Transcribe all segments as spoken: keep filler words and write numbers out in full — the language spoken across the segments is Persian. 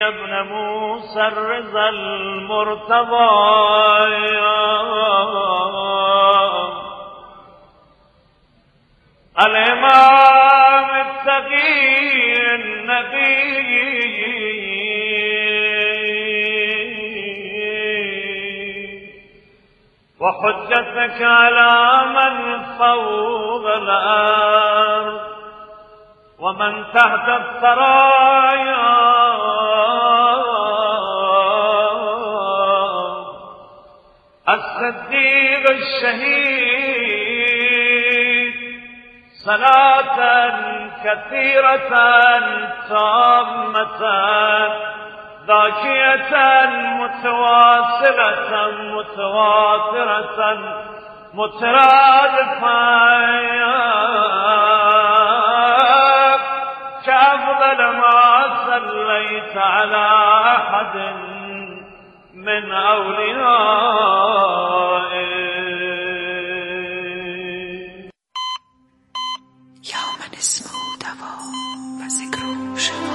ابن موسى الرضا المرتضى الإمام التقي النبي وحجتك على من فوق الأرض ومن تحت الثرايا الصديق الشهيد صلاة كثيرة تامة ذاكية متواصلة متواترة مترادفة كأفضل ما صليت على أحد من أوليائك یا من اسمه دوا و ذکر شفا.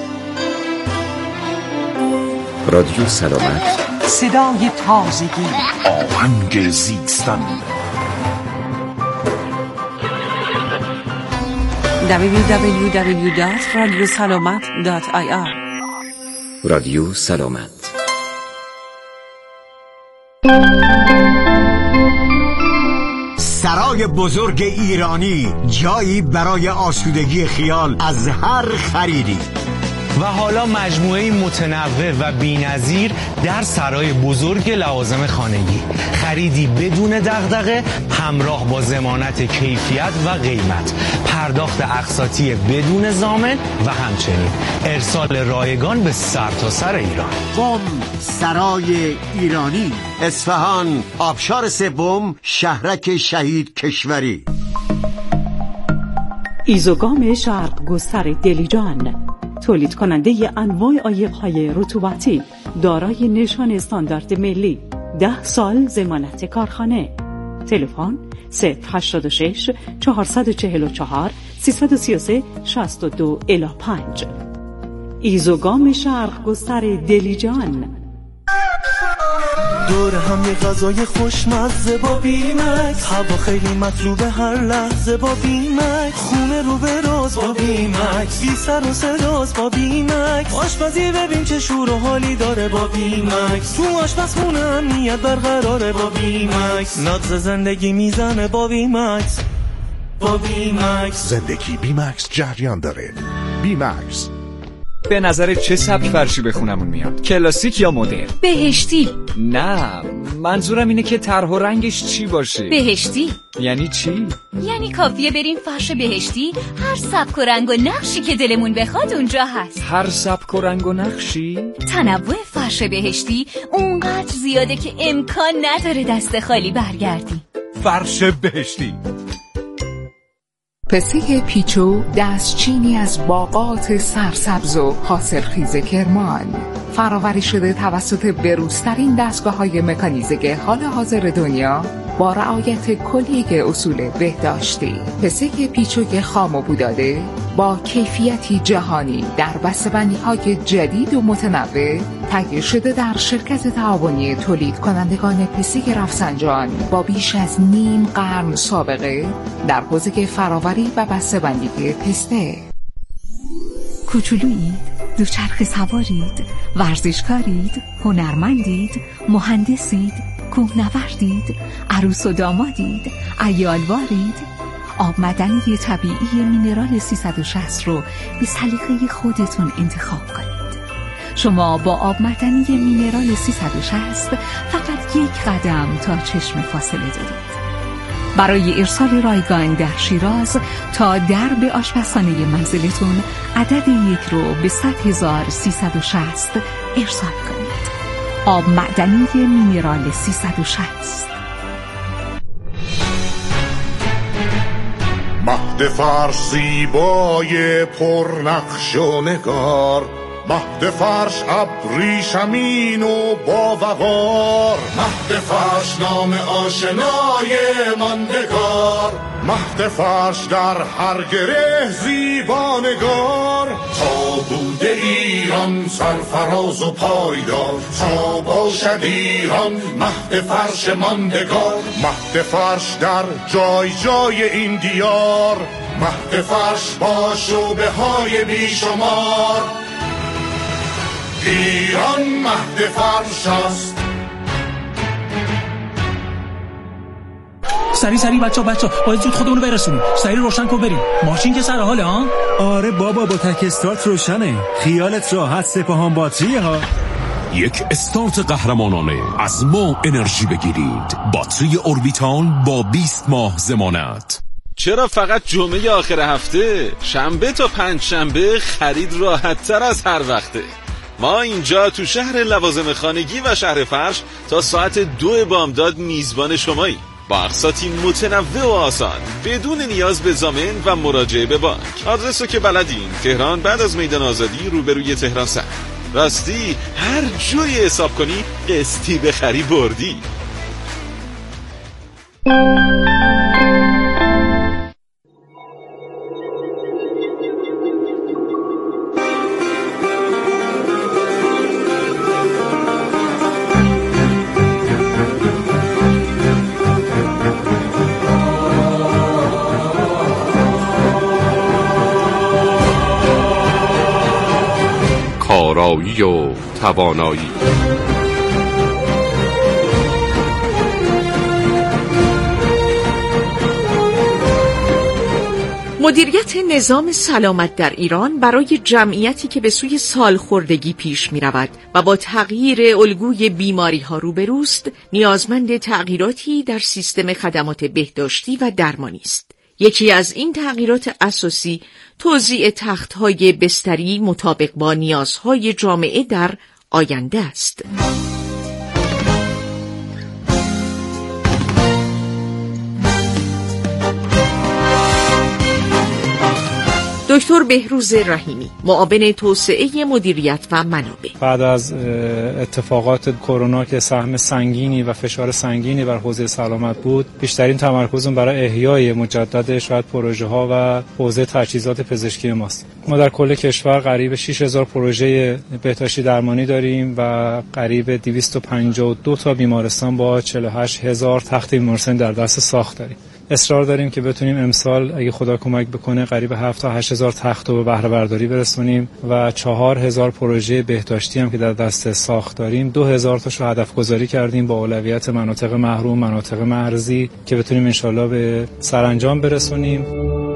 رادیو سلامت، صدای تازگی، آهنگ زیستن. دبلیو دبلیو دبلیو دات رادیو سلامت دات آی آر. رادیو سلامت. سرای بزرگ ایرانی، جایی برای آسودگی خیال از هر خریدی. و حالا مجموعه متنوع و بی‌نظیر در سرای بزرگ لوازم خانگی، خریدی بدون دغدغه همراه با ضمانت کیفیت و قیمت، پرداخت اقساطی بدون ضامن و همچنین ارسال رایگان به سرتاسر ایران. قم سرای ایرانی، اصفهان، آبشار سوم، شهرک شهید کشوری. ایزوگام شرق گستر دلیجان، تولید کننده انواع عایق‌های رطوبتی دارای نشان استاندارد ملی، ده سال ضمانت کارخانه. تلفن صفر هشتاد و شش چهارصد و چهل و چهار سیصد و سی و سه شصت و دو الی پنج. ایزوگام شرق گستر دلیجان. دور هم یه غذای خوشمزه با بیمکس، هوا خیلی مطلوبه هر لحظه با بیمکس، خونه رو به راز با بیمکس، بی سر و صداست با بیمکس، آشپزی ببین چه شور و حالی داره با بیمکس، تو آشپزخونه امنیت برقراره با بیمکس، ناز زندگی میزنه با بیمکس. با بیمکس زندگی بیمکس جریان داره. بیمکس. به نظر چه سبک فرشی به خونمون میاد؟ کلاسیک یا مدرن؟ بهشتی. نه، منظورم اینه که طرح و رنگش چی باشه. بهشتی یعنی چی؟ یعنی کافیه بریم فرش بهشتی، هر سبک و رنگ و نقشی که دلمون بخواد اونجا هست. هر سبک و رنگ و نقشی؟ تنوع فرش بهشتی اونقدر زیاده که امکان نداره دست خالی برگردی. فرش بهشتی. پسه پیچو، دستچینی از باغات سرسبز و حاصلخیز کرمان، فراوری شده توسط بروزترین دستگاه‌های مکانیزه حال حاضر دنیا با رعایت کلیه اصول بهداشتی. پسه پیچوی خام و بوداده با کیفیتی جهانی در بسته‌بندی‌های جدید و متنوع تهیه شده در شرکت تعاونی تولید کنندگان پسه رفسنجان با بیش از نیم قرن سابقه در حوزه فراوری و بسته‌بندی پسته. کوچولویید، دوچرخه سوارید، ورزشکارید، هنرمندید، مهندسید، کوهنوردید، عروس و دامادید، عیالوارید، آب معدنی طبیعی مینرال سیصد و شصت رو به سلیقه خودتون انتخاب کنید. شما با آب معدنی مینرال سیصد و شصت فقط یک قدم تا چشم فاصله دارید. برای ارسال رایگان در شیراز تا درب آشپزخانه منزلتون عدد یک رو به صد هزار سیصد و شصت ارسال کنید. آب معدنی مینرال سیصد و شصت. مهد فرش زیبای پرنقش و نگار، مهد فرش ابریشمین و با وقار، مهد فرش نام آشنای ماندگار، مهد فرش در هر گره زیبانگار، تا بوده ایران ایران سرفراز و پایدار، تا باشد ایران مهد فرش ماندگار. مهد فرش در جای جای این دیار، مهد فرش با شعبه های بیشمار. ایران مهد فرش است. سری سری بچه بچه باید زود خودمونو برسونیم. سری روشن کن بریم. ماشین که سر حاله ها؟ آره بابا با تک استارت روشنه. خیالت راحت، سپاهان باتریه ها. یک استارت قهرمانانه. از ما انرژی بگیرید. باتری اوربیتال با بیست ماه ضمانت. چرا فقط جمعه آخر هفته؟ شنبه تا پنج شنبه خرید راحت تر از هر وقته. ما اینجا تو شهر لوازم خانگی و شهر فرش تا ساعت دو بامداد میزبان شماییم، با اقساطی متنوع و آسان بدون نیاز به ضامن و مراجعه به بانک. آدرسو که بلدین، تهران بعد از میدان آزادی روبروی تهران سر. راستی هر جوی حساب کنی قسطی بخری بردی. کارایی و توانایی. مدیریت نظام سلامت در ایران برای جمعیتی که به سوی سالخوردگی پیش می رود و با تغییر الگوی بیماری ها روبروست، نیازمند تغییراتی در سیستم خدمات بهداشتی و درمانی است. یکی از این تغییرات اساسی توزیع تخت‌های بستری مطابق با نیازهای جامعه در آینده است. دکتر بهروز رحیمی، معاون توسعه مدیریت و منابع. بعد از اتفاقات کرونا که سهم سنگینی و فشار سنگینی بر حوزه سلامت بود، بیشترین تمرکزمون برای احیای مجدد شاید پروژه ها و حوزه تجهیزات پزشکی ماست. ما در کل کشور قریب شش هزار پروژه بهداشتی درمانی داریم و قریب دویست و پنجاه و دو تا بیمارستان با چهل و هشت هزار تخت بیمارستانی در دست ساخت داریم. اصرار داریم که بتونیم امسال اگه خدا کمک بکنه قریب هفت تا هشت هزار تخت رو به بهره برداری برسونیم و چهار هزار پروژه بهداشتی هم که در دست ساخت داریم. دو هزار تاشو هدف گذاری کردیم با اولویت مناطق محروم، مناطق مرزی که بتونیم انشالله به سرانجام برسونیم.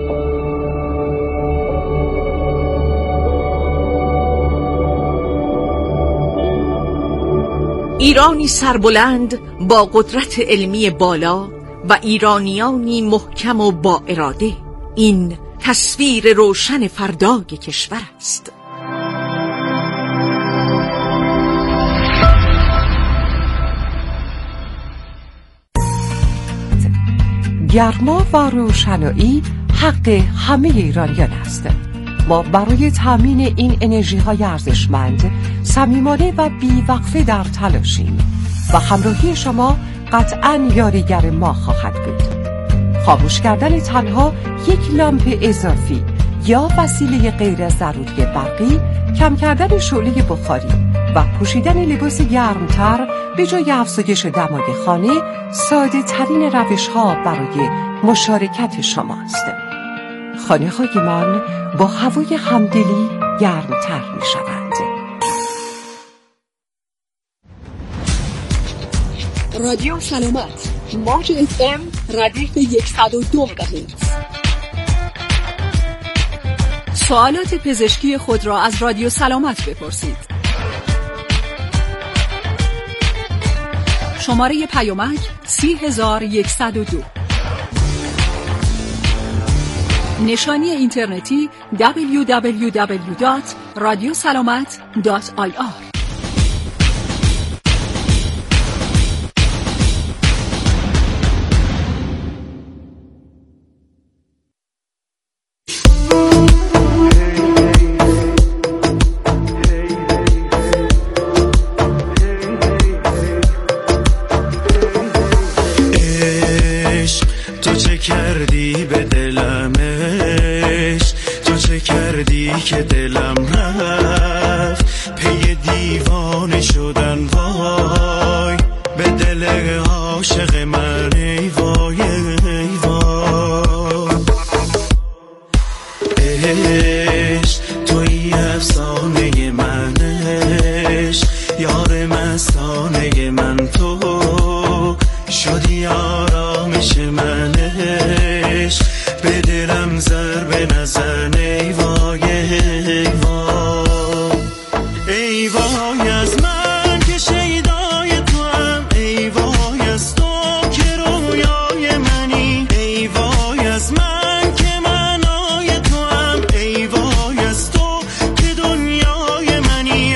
ایرانی سربلند با قدرت علمی بالا و ایرانیانی محکم و با اراده، این تصویر روشن فردای کشور است. گرما و روشنایی حق همه ایرانیان است. ما برای تامین این انرژی های ارزشمند صمیمانه و بیوقفه در تلاشیم و همراهی شما قطعاً یاریگر ما خواهد بود. خاموش کردن تنها یک لامپ اضافی یا وسیله غیر ضروری برقی، کم کردن شعله بخاری و پوشیدن لباس گرمتر به جای افزایش دمای خانه ساده ترین روش ها برای مشارکت شماست. خانه هایمان با هوای همدلی گرمتر می شوند. رادیو سلامت، موج اف ام ردیف صد و دو مگاهرتز. سوالات پزشکی خود را از رادیو سلامت بپرسید. شماره پیامک سی هزار و صد و دو. نشانی اینترنتی دبلیو دبلیو دبلیو دات رادیو سلامت دات آی آر. که دلم رفت دیوانه شدن وای به دل عاشق من ای وای ای وای عشق توی افسانه من عشق یار مستانه من تو شدی آرامش من عشق به دلم ضربه نزن ای وای ای وای ای وای از من که شیدای تو هم ای وای از تو که رویای منی ای وای از من که معنای تو هم ای وای از تو که دنیای منی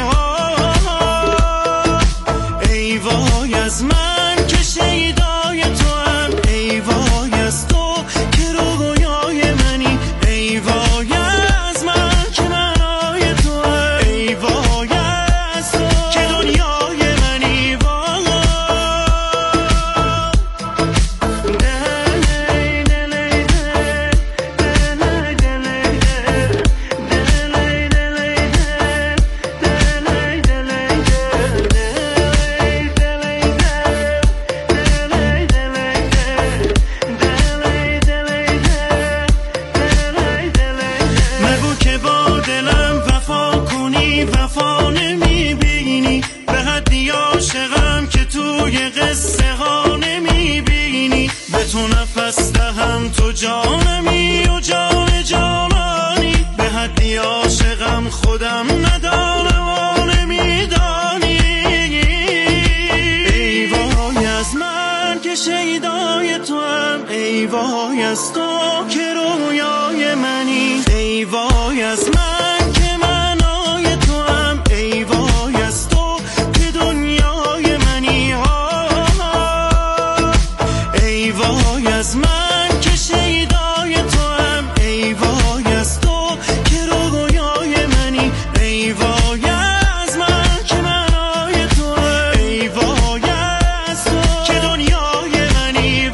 ای وای از من که شیدای تو هم ای وای از تو که رویای منی ای وای از من که معنای تو هم ای وای از تو که دنیای منی نگو که با دلم وفا کنی وفا نمیبینی به حدی عاشقم که توی قصه ها نمیبینی به تو نفس دهم تو جانمی و جان جانانی به حدی عاشقم خودم ندانم و نمیدانی ای وای از من که شیدای تو هم ای وای از تو که رویای منی ای وای از من که معنای تو هم ای وای از تو که دنیای منی ای وای از من که شیدای تو هم ای وای از تو که رویای منی ای وای از من که معنای تو هم ای وای از تو که دنیای منی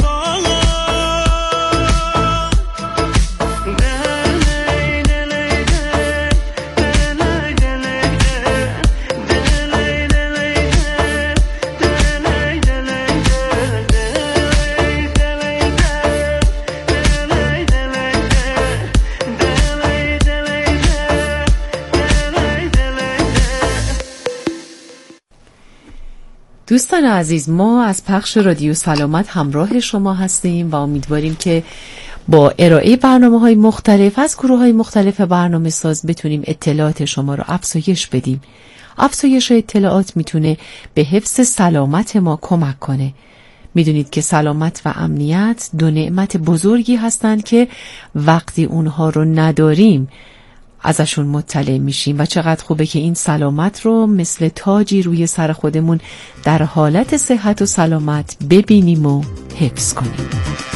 دوستان عزیز، ما از پخش رادیو سلامت همراه شما هستیم و امیدواریم که با ارائه برنامه‌های مختلف از گروه‌های مختلف برنامه ساز بتونیم اطلاعات شما رو افزایش بدیم. افزایش اطلاعات میتونه به حفظ سلامت ما کمک کنه. میدونید که سلامت و امنیت دو نعمت بزرگی هستند که وقتی اونها رو نداریم ازشون مطلع میشیم و چقدر خوبه که این سلامت رو مثل تاجی روی سر خودمون در حالت صحت و سلامت ببینیم و حفظ کنیم.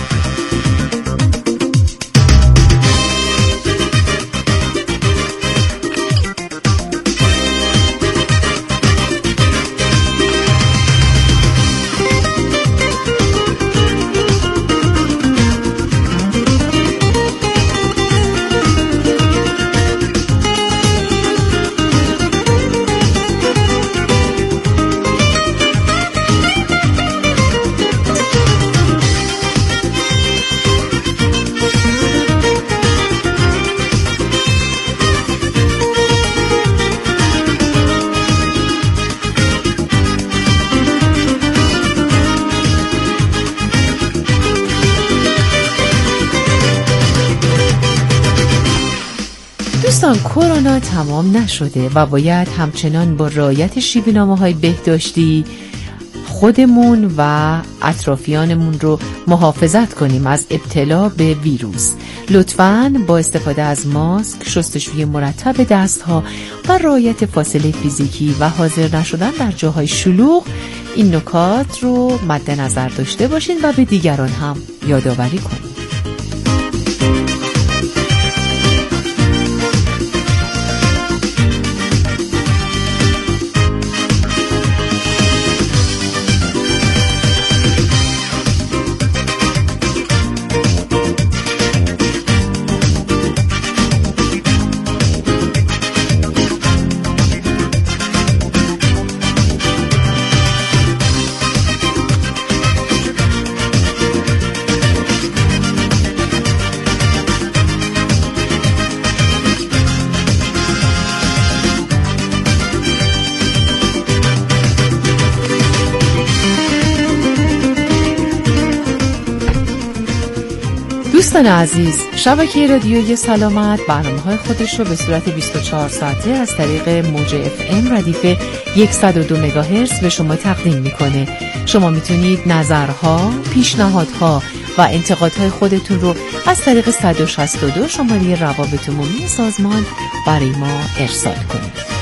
دوستان، کرونا تمام نشده و باید همچنان با رعایت شیوه‌نامه‌های بهداشتی خودمون و اطرافیانمون رو محافظت کنیم از ابتلا به ویروس. لطفاً با استفاده از ماسک، شستشوی مرتب دستها و رعایت فاصله فیزیکی و حاضر نشدن در جاهای شلوغ این نکات رو مد نظر داشته باشین و به دیگران هم یادآوری کنین. دوستان عزیز، شبکه رادیوی سلامت برنامه‌های خودش رو به صورت بیست و چهار ساعته از طریق موج اف ام ردیف صد و دو مگاهرتز به شما تقدیم میکنه. شما میتونید نظرها، پیشنهادها و انتقادهای خودتون رو از طریق صد و شصت و دو شماره روابط عمومی سازمان برای ما ارسال کنید.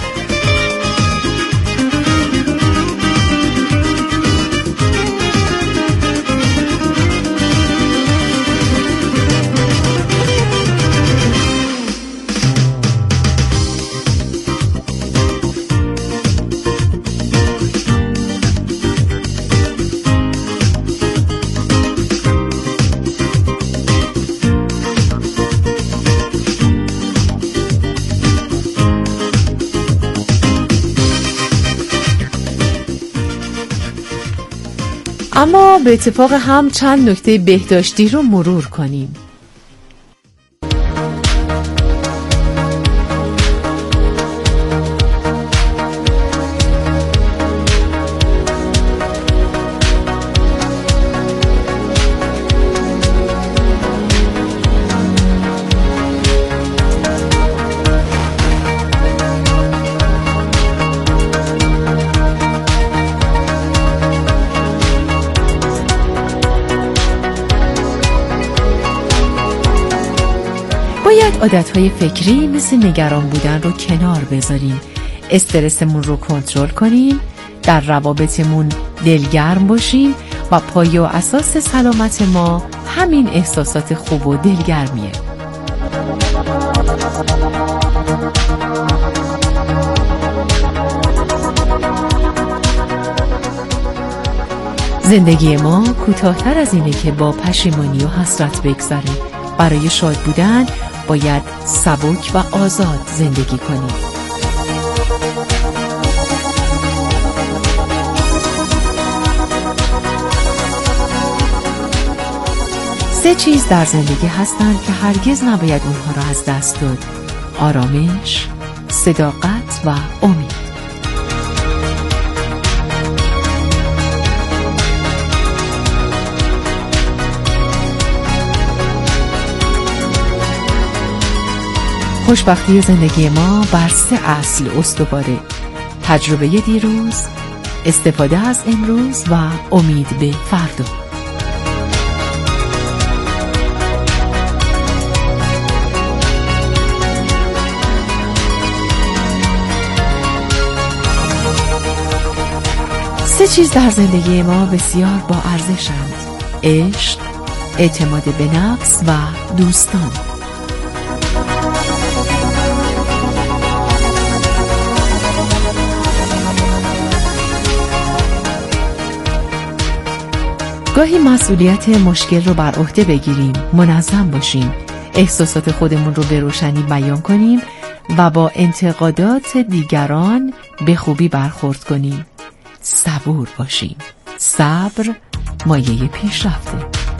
اما به اتفاق هم چند نکته بهداشتی رو مرور کنیم. باید عادتهای فکری مثل نگران بودن رو کنار بذاریم، استرسمون رو کنترل کنیم، در روابطمون دلگرم باشیم و پایه و اساس سلامت ما همین احساسات خوب و دلگرمیه. زندگی ما کوتاه‌تر از اینه که با پشیمانی و حسرت بگذره. برای شاد بودن باید سبک و آزاد زندگی کنیم. سه چیز در زندگی هستند که هرگز نباید اونها را از دست داد: آرامش، صداقت و امید. خوشبختی زندگی ما بر سه اصل استواره: تجربه دیروز، استفاده از امروز و امید به فردا. سه چیز در زندگی ما بسیار با ارزشند: عشق، اعتماد به نفس و دوستان. گاهی مسئولیت مشکل رو بر عهده بگیریم، منظم باشیم، احساسات خودمون رو به روشنی بیان کنیم و با انتقادات دیگران به خوبی برخورد کنیم. صبور باشیم. صبر مایه پیشرفته.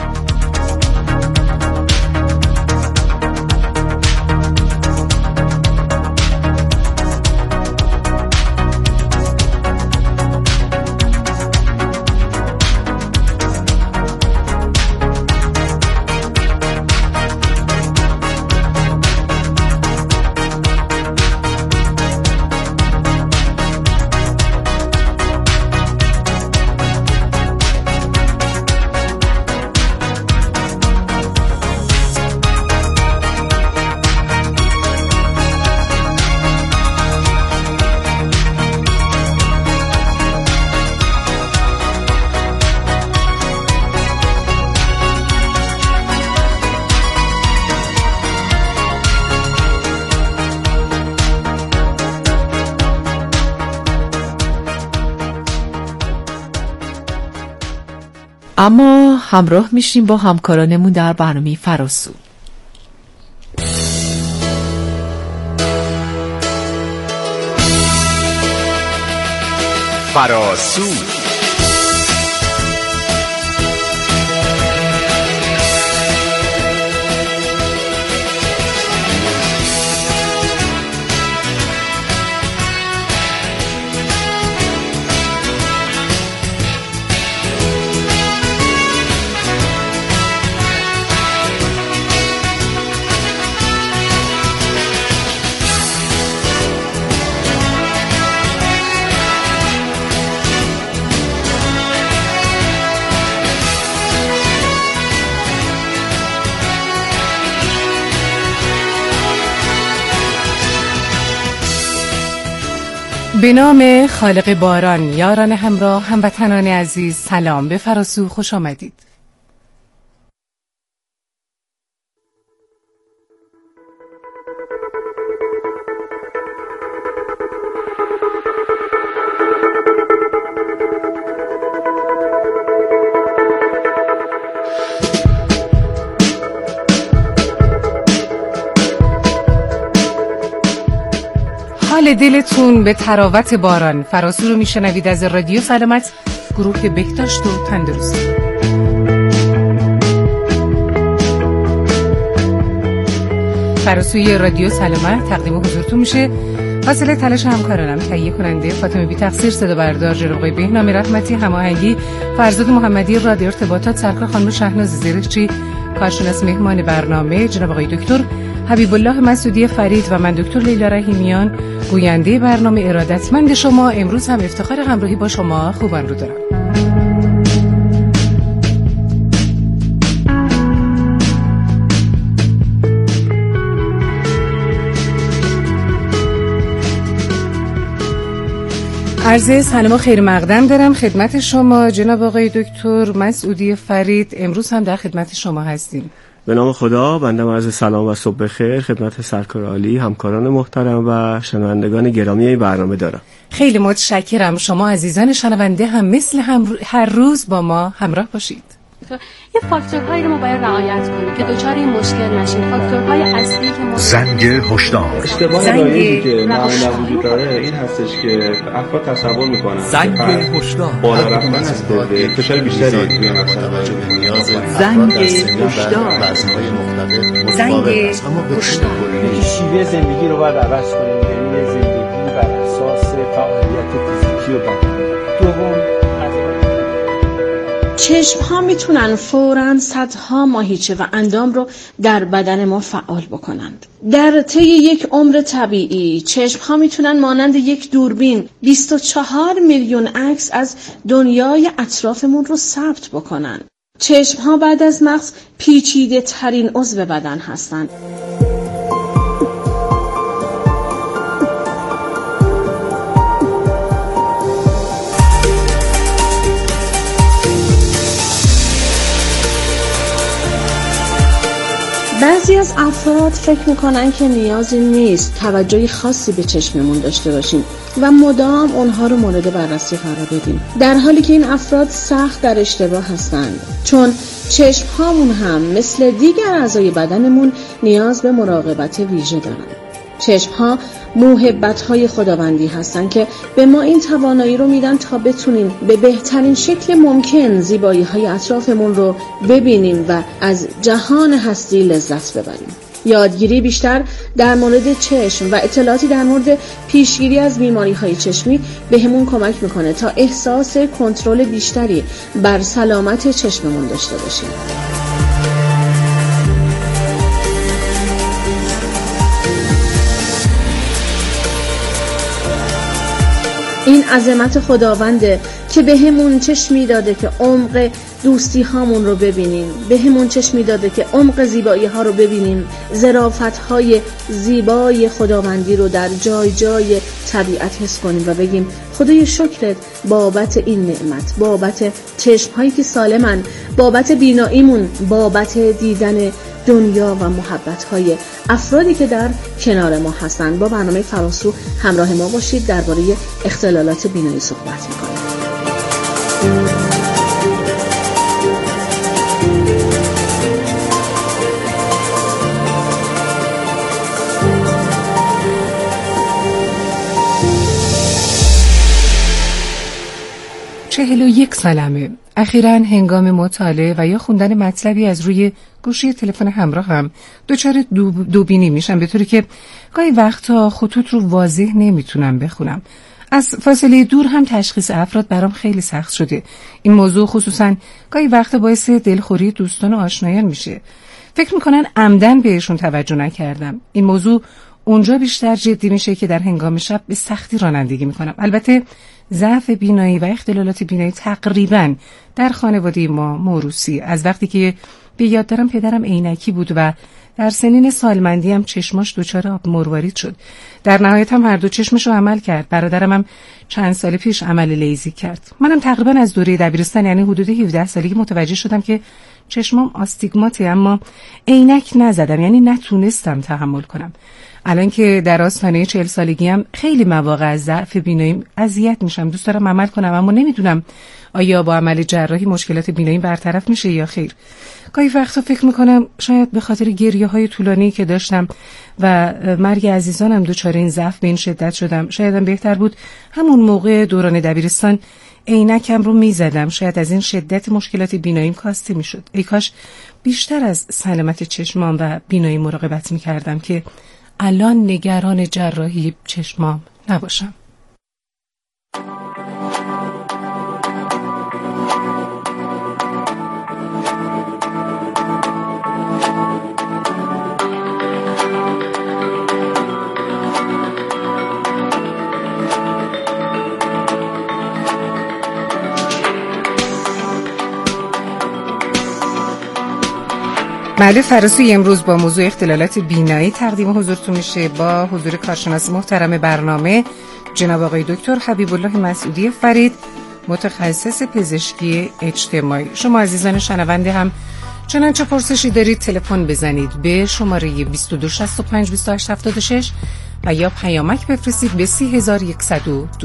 اما همراه میشیم با همکارانمون در برنامه فراسو. فراسو به نام خالق باران، یاران همراه، هموطنان عزیز، سلام، به فراسو خوش آمدید. حال دلتون به تراوت باران. فراسو رو میشنوید از رادیو سلامت، گروه بهداشت و تندرستی. فراسوی رادیو سلامت تقدیم حضورتون میشه. حاصل تلاش همکارانم، تهیه کننده فاطمه بی تقصیر، صدا بردار جناب آقای بهنام رحمتی، هماهنگی فرزاد محمدی، رادیو ارتباطات سرکار خانم شهناز زرشچی، کارشناس مهمان برنامه جناب آقای دکتر حبیب الله مسعودی فرید و من دکتر لیلا رحیمیان، گوینده برنامه. ارادتمند شما. امروز هم افتخار همراهی با شما خوبان رو دارم. عرض سلام و خیر مقدم دارم خدمت شما جناب آقای دکتر مسعودی فرید. امروز هم در خدمت شما هستیم. به نام خدا، بنده عرض سلام و صبح بخیر خدمت سرکار عالی، همکاران محترم و شنوندگان گرامی این برنامه دارم. خیلی متشکرم. شما عزیزان شنونده هم مثل هم هر روز با ما همراه باشید. یه فاکتورهایی رو ما باید رعایت کنیم که دچار این مشکل نشیم. فاکتورهای اصلی که ما زنگ هشدار. اشتباه رایجی که معمولا وجود داره این هستش که افراد تصور میکنن زنگ هشدار بالا رفتن از فشار بیشتری روی مطلب زنگ هشدار. زنگ هشدار. شیوه زندگی رو باید عوض کنیم، یعنی زندگی بر اساس فعالیت فیزیکی و بدنی. دوم، چشم ها میتونن فوراً صدها ماهیچه و اندام رو در بدن ما فعال بکنند. در طی یک عمر طبیعی چشم ها میتونن مانند یک دوربین بیست و چهار میلیون عکس از دنیای اطرافمون رو ثبت بکنن. چشم ها بعد از مغز پیچیده ترین عضو بدن هستند. بعضی از افراد فکر میکنن که نیازی نیست توجهی خاصی به چشممون داشته باشیم و مدام اونها رو مورد بررسی قرار بدیم، در حالی که این افراد سخت در اشتباه هستند، چون چشم هامون هم مثل دیگر اعضای بدنمون نیاز به مراقبت ویژه دارن. چشم ها موهبت های خداوندی هستن که به ما این توانایی رو میدن تا بتونیم به بهترین شکل ممکن زیبایی های اطرافمون رو ببینیم و از جهان هستی لذت ببریم. یادگیری بیشتر در مورد چشم و اطلاعاتی در مورد پیشگیری از بیماری های چشمی به همون کمک میکنه تا احساس کنترل بیشتری بر سلامت چشممون داشته باشیم. این عظمت خداونده که به همون چشمی داده که عمق دوستی هامون رو ببینیم، به همون چشمی داده که عمق زیبایی ها رو ببینیم، ظرافت های زیبای خداوندی رو در جای جای طبیعت حس کنیم و بگیم خدای شکرت بابت این نعمت، بابت چشم هایی که سالمن، بابت بیناییمون، بابت دیدن دنیا و محبت های افرادی که در کنار ما هستند. با برنامه فراسو همراه ما باشید. درباره اختلالات بینایی صحبت می‌کنیم. چهل و یک سالمه. اخیراً هنگام مطالعه و یا خوندن مطلبی از روی گوشی تلفن همراه هم دچار دوبینی میشم، به طوری که گاهی وقتا خطوط رو واضح نمیتونم بخونم. از فاصله دور هم تشخیص افراد برام خیلی سخت شده. این موضوع خصوصاً گاهی وقتا باعث دلخوری دوستان و آشنایان میشه. فکر میکنن عمدن بهشون توجه نکردم. این موضوع اونجا بیشتر جدی میشه که در هنگام شب به سختی رانندگی میکنم. البته ضعف بینایی و اختلالات بینایی تقریباً در خانواده ما موروثی. از وقتی که به یاد دارم پدرم عینکی بود و در سنین سالمندی هم چشماش دچار آب مروارید شد. در نهایت هم هر دو چشمش رو عمل کرد. برادرم هم چند سال پیش عمل لیزی کرد. منم تقریبا از دوره دبیرستان یعنی حدود هفده سالگی متوجه شدم که چشمام آستیگماته، اما عینک نزدم، یعنی نتونستم تحمل کنم. الان که در آستانه چهل سالگی هم خیلی مواقع از ضعف بیناییم اذیت میشم. دوست دارم عمل کنم اما نمیدونم آیا با عمل جراحی مشکلات بیناییم برطرف میشه یا خیر. گاهی وقتا فکر میکنم شاید به خاطر گریه های طولانی که داشتم و مرگ عزیزانم دچار این ضعف به این شدت شدم. شایدم بهتر بود همون موقع دوران دبیرستان عینکم رو میزدم، شاید از این شدت مشکلات بیناییم کاسته میشد. ای کاش بیشتر از سلامت چشمام و بینایی مراقبت میکردم که الان نگران جراحی چشمام نباشم. بله، فراسوی امروز با موضوع اختلالات بینایی تقدیم حضورتون میشه با حضور کارشناس محترم برنامه جناب آقای دکتر حبیب الله مسعودی فرید، متخصص پزشکی اجتماعی. شما عزیزان شنونده هم چنانچه پرسشی دارید تلفن بزنید به شماره بیست و دو شصت و پنج بیست و هشت هفتاد و شش و یا پیامک بفرستید به سی هزار و صد و دو.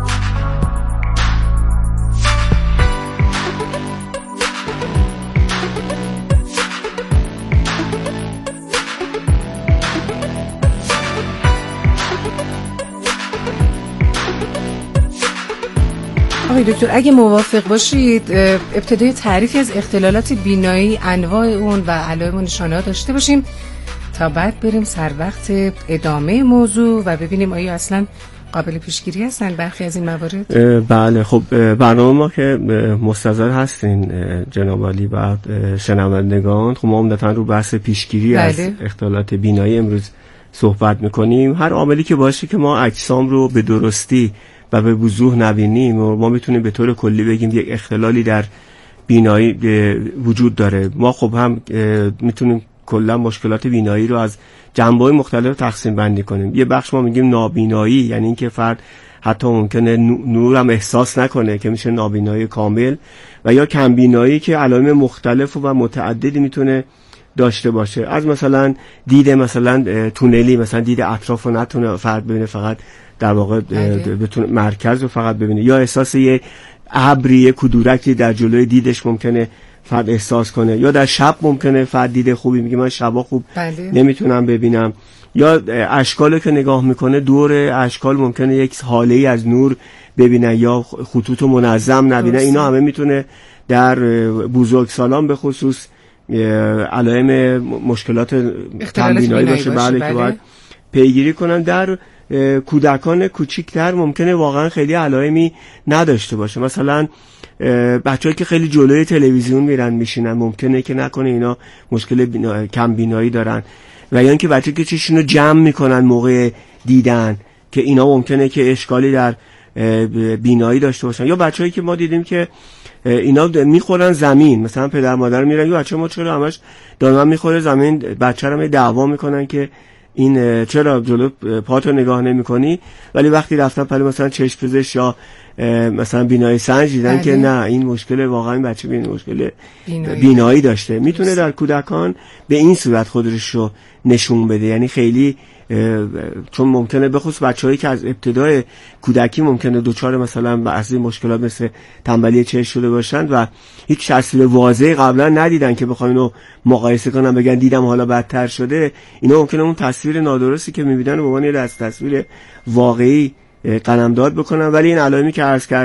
آقای دکتر اگه موافق باشید ابتدای تعریفی از اختلالات بینایی، انواع اون و علائم و نشانه‌ها داشته باشیم تا بعد بریم سر وقت ادامه موضوع و ببینیم آیا اصلا قابل پیشگیری هستن برخی از این موارد. بله، خب برنامه ما که مستظر هستین جناب عالی و شنوندگان، خب ما عمدتاً رو بحث پیشگیری بله. از اختلالات بینایی امروز صحبت میکنیم. هر عاملی که باشه که ما اجسام رو به درستی و به وضوح نبینیم و ما میتونیم به طور کلی بگیم یک اختلالی در بینایی وجود داره. ما خب هم میتونیم کلا مشکلات بینایی رو از جنبه‌های مختلف تقسیم بندی کنیم. یه بخش ما میگیم نابینایی، یعنی اینکه فرد حتی ممکنه نور هم احساس نکنه که میشه نابینایی کامل، و یا کمبینایی که علائم مختلف و متعددی میتونه داشته باشه، از مثلا دید مثلا تونلی، مثلا دید اطراف رو نتونه فرد ببینه، فقط در واقع بتونه مرکز رو فقط ببینه، یا احساس یه ابری کدورتی در جلوی دیدش ممکنه فرد احساس کنه، یا در شب ممکنه فرد دید خوبی میگه من شبا خوب بله. نمیتونم ببینم، یا اشکالو که نگاه میکنه دور اشکال ممکنه یک حاله‌ای از نور ببینه یا خطوط منظم نبینه. اینا همه میتونه در بزرگسالان به خصوص علائم مشکلات کمبینایی باشه بله, بله. که باید پیگیری کنن. در کودکان کوچیک‌تر ممکنه واقعا خیلی علائمی نداشته باشه، مثلا بچه‌ای که خیلی جلوی تلویزیون میرن میشینن ممکنه که نکنه اینا مشکل بینا... کم بینایی دارن، و یا اینکه بچه‌ای که چشمشون رو جمع میکنن موقع دیدن که اینا ممکنه که اشکالی در بینایی داشته باشن، یا بچه‌ای که ما دیدیم که اینا میخورن زمین، مثلا پدر مادر میرن یا بچه ما چرا همش دائما میخوره زمین، بچه رو دعوا میکنن که این چرا جلو پاتو نگاه نمی کنی، ولی وقتی رفتن پلی مثلا چشم پزشک یا مثلا بینایی سنج دیدن بله. که نه این مشکل واقعا بچه بین مشکل بینایی, بینایی داشته. میتونه در کودکان به این صورت خودش رو نشون بده، یعنی خیلی چون ممکنه به خصوص بچه‌هایی که از ابتدای کودکی ممکنه دوچار مثلا بعضی مشکلات مثل تنبلی چشم شده باشند و هیچ تصویر واضحی قبلا ندیدن که بخوام اینو مقایسه کنم بگن دیدم حالا بدتر شده، اینا ممکنه اون تصویر نادرستی که می‌بینن به عنوان یه تصویر واقعی قلمداد بکنن، ولی این علائمی که عرض کردم